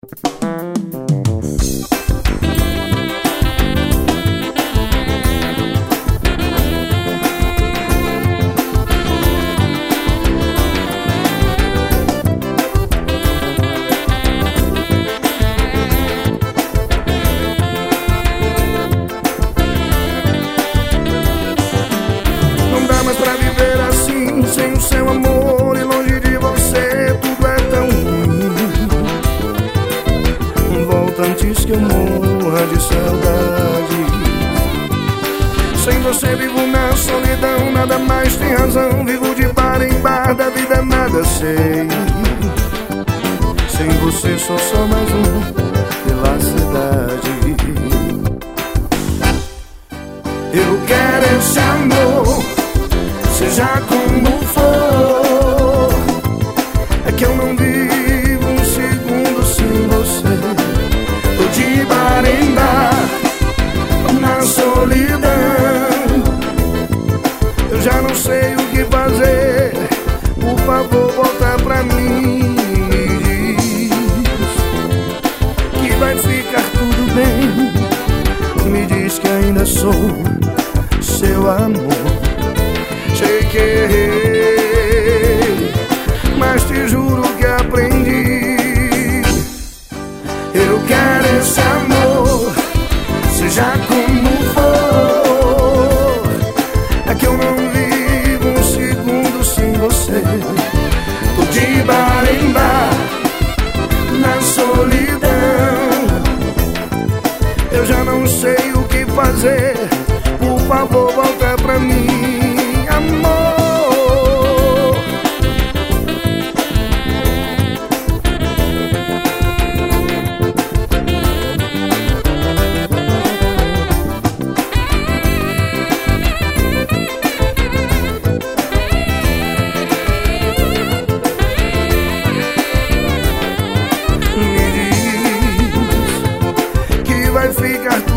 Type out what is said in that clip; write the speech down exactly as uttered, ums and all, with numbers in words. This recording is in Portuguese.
Não dá mais pra viver assim, sem o seu amor e longe de você tudo é tão ruim. Volta antes que eu morra de saudade. Sem você vivo na solidão, nada mais tem razão. Vivo de bar em bar, da vida nada sei. Sem você sou só mais um pela cidade. Eu quero esse amor, seja como for. É que eu não vivo um segundo sem você. Tô de bar em bar, na solidão. Eu já não sei o que fazer. Por favor, volta pra mim. Me diz que vai ficar tudo bem. Me diz que ainda sou seu amor. Sei que errei, mas te juro que aprendi. Eu quero esse amor, seja como for. É que eu não vivo um segundo sem você. Tô de bar em bar, na solidão. Eu já não sei o que fazer. Por favor, volta pra mim, amor. Me diz que vai ficar